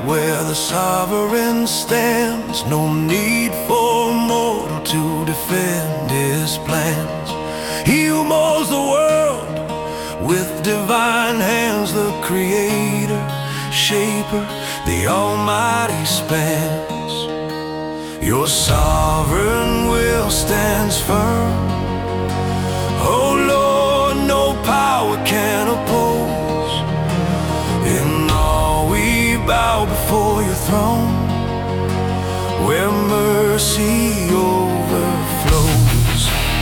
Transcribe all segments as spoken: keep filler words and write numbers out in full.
where the sovereign stands. No need for mortal to defend his plans. He who molds the world with divine hands, the creator, shaper, the almighty spans. Your sovereign will stands firm. Oh Lord, no power can oppose. In all we bow before your throne, where mercy overflows.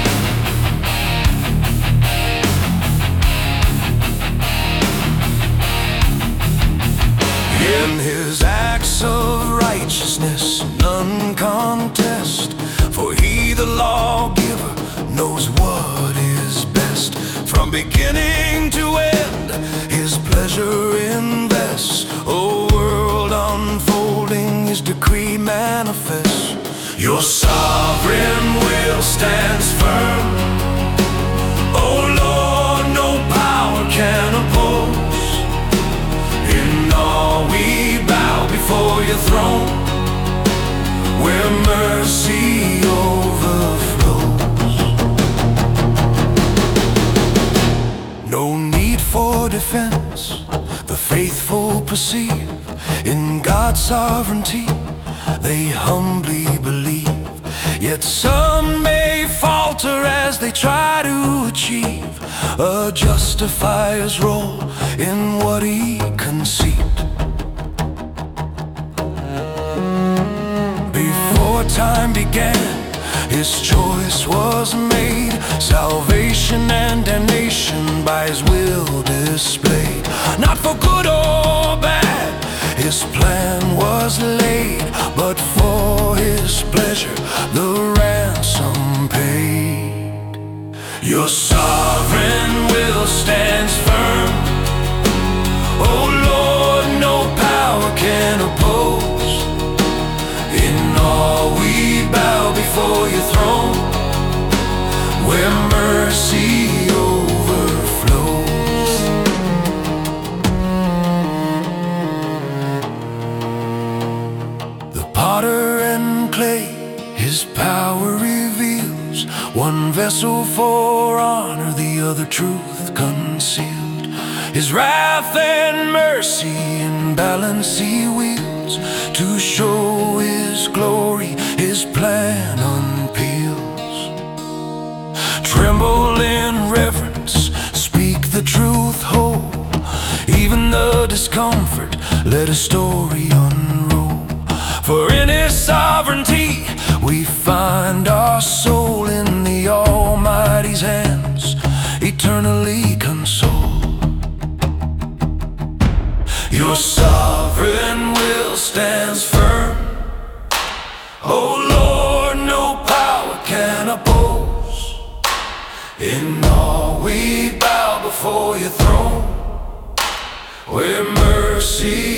In his acts of righteousness none contest, for he, the lawgiver, knows what is best. From beginning to end, his pleasure invests. O world unfolding, his decree manifests. Your sovereign will stands firm. O Lord, no power can oppose. In all we bow before your throne, where mercy overflows. No need for defense, the faithful perceive. In God's sovereignty they humbly believe. Yet some may falter as they try to achieve a justifier's role in what he conceived. Before time began, his choice was made. Salvation and damnation by his will displayed. Not for good or bad his plan was laid, but for his pleasure the ransom paid. Your sovereign will stands firm. Oh Lord, no power can oppose. In all we bow before your throne, where mercy overflows. The potter and clay, his power reveals. One vessel for honor, the other truth concealed. His wrath and mercy in balance he wields. To show his glory, his plan unpeels. Tremble in reverence, speak the truth whole. Even the discomfort, let a story unroll. For in his sovereignty we find our soul. In the Almighty's hands, eternally consoled. Your sovereign will stands firm. Oh Lord, no power can oppose. In all we bow before your throne, where mercy